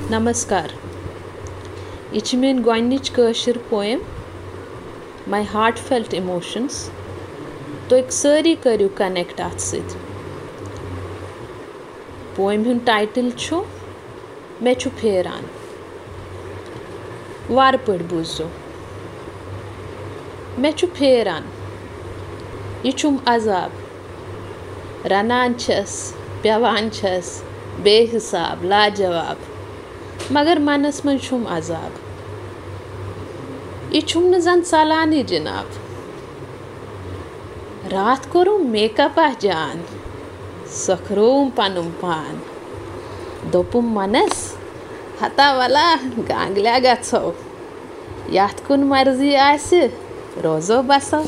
नमस्कार यह छ मेरी गोडनिच कशर poem my heart felt emotions तो सारी करू कनेक्ट अत सत पोएम हुंद टाइटल छु मे छु फेरान वार पट बूझो मे छु फेरान यह छुम अजाब रनान छस पेवान छस बेहिसाब लाजवाब मगर मनस मन छुम अजाब यह छुम न जन चलानी जनाब रात कोरुम मेकअप जान सखरोम पनुम पान दोपुम मनस हता वाला गांगल्या गो यथ कुन मर्जी आसि रोजो बसो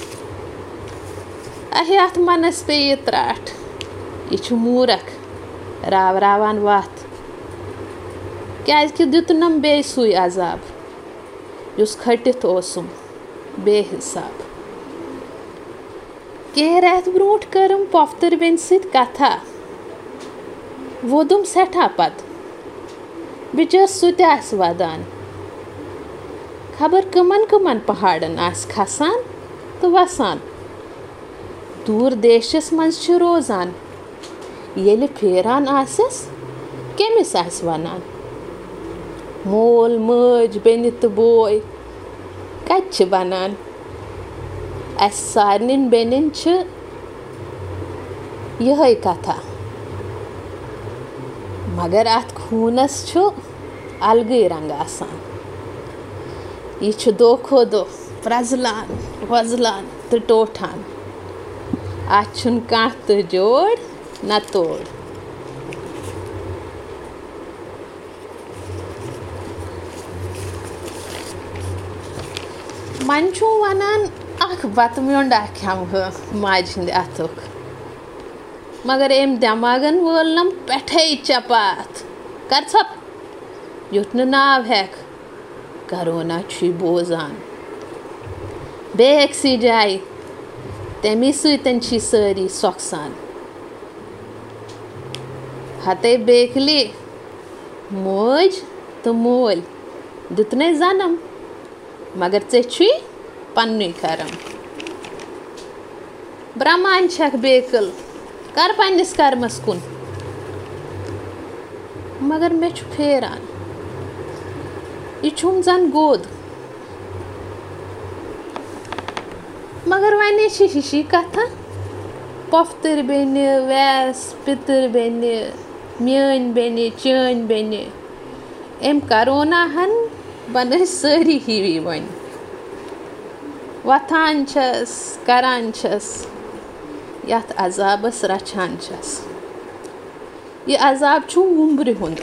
यथ मनस पे यह त्राट यह मूरख राव रावान वत क्या दितुनम बे सुई अजाब युस खटित ओसुम बेहिसाब कह रेत ब्रोट करम पोफ्तर बेन सित कथा वोदुम सेठा पत बिचर सुत आस वदान खबर कमन कमन पहाड़न आस खसान तो वसान दूर देशस मंज छ रोजान येले फेरान आसस केमिस आस वनान मोल मज बेनि तो बोय कत छ बनान अस सारनिन बेनिन छ यह कथा मगर अत खूनस छ अलगै रंग आसान यह छ दो खो दो प्रजलान वजलान तो टोठान अत छुन कांह तो जोड़ न तोड़ मन छु वनान अख बत म्योंडा खेमह माज हिंद अथुक मगर एम दिमागन वोलनम पेठे चपात कर छप युत न नाव हेक कोरोना छु बोजान बेक्सी जाय तमी सतन छी सारी सोक्सान हते बेकली मोज तो मोल दुतने जानम मगर ऐ छुई पन्नुई करम ब्रह्मान छक बेकल कर पन्निस कर्मस कुन मगर मे छु फेरान यह छुम जन गोद मगर वने छी हिशी कथा पोफ्तर बेनि वैस पितर बेनि म्यान बेनि चान बेनि एम कोरोना हन बन सारी हिवी वन वथान छस करान छस यथ अजाबस रछान छस यह अजाब छु वुम्ब्रि हुंद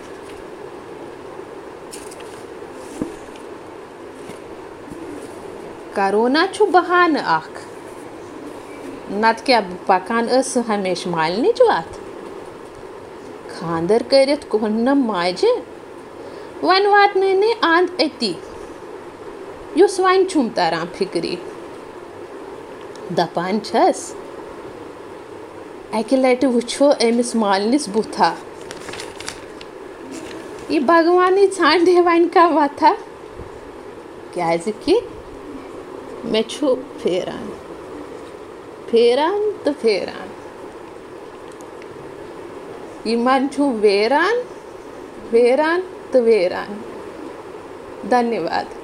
कोरोना छु बहान अख नत क्या पकान हमेश मालनिच वत खानदर करित कोहनम माजे वन वातने आंद अति युस वन छुम तरान फिक्री दपान छस अकि लटि वुछो अमिस मालनिस बुथा यह भगवान छांडे वन का वथा क्या मे छु फेरान फेरान तो फेरान यह मन छु वेरान वेरान तो वेरान। धन्यवाद।